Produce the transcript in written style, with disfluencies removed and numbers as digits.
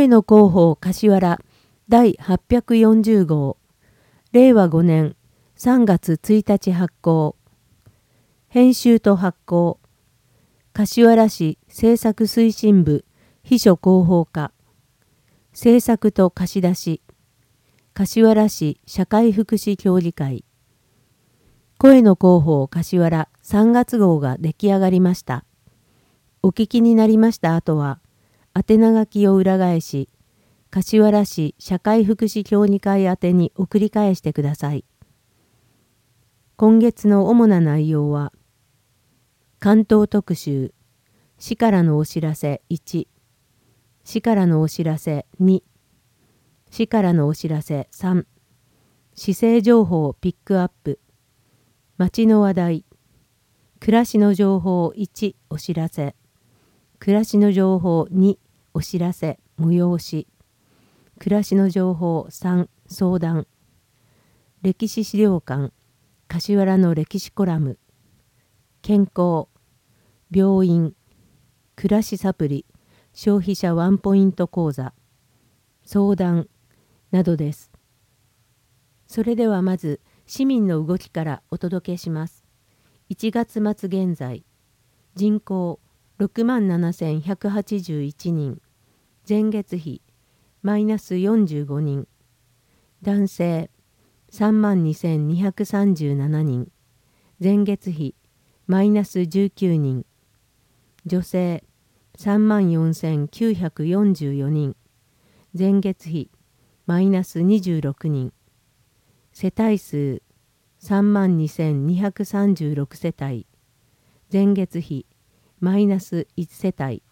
声の広報柏原第840号令和5年3月1日発行編集と発行柏原市政策推進部秘書広報課政策と貸し出し柏原市社会福祉協議会声の広報柏原3月号が出来上がりました。お聞きになりました後は宛名書きを裏返し柏原市社会福祉協議会宛てに送り返してください。今月の主な内容は関東特集市からのお知らせ1市からのお知らせ2市からのお知らせ3市政情報ピックアップ町の話題暮らしの情報1お知らせ暮らしの情報2お知らせ催し暮らしの情報3相談歴史資料館柏原の歴史コラム健康病院暮らしサプリ消費者ワンポイント講座相談などです。それではまず市民の動きからお届けします。1月末現在人口67,181人前月比マイナス45人男性32,237人前月比マイナス19人女性34,944人前月比マイナス26人世帯数32,236世帯前月比マイナス1世帯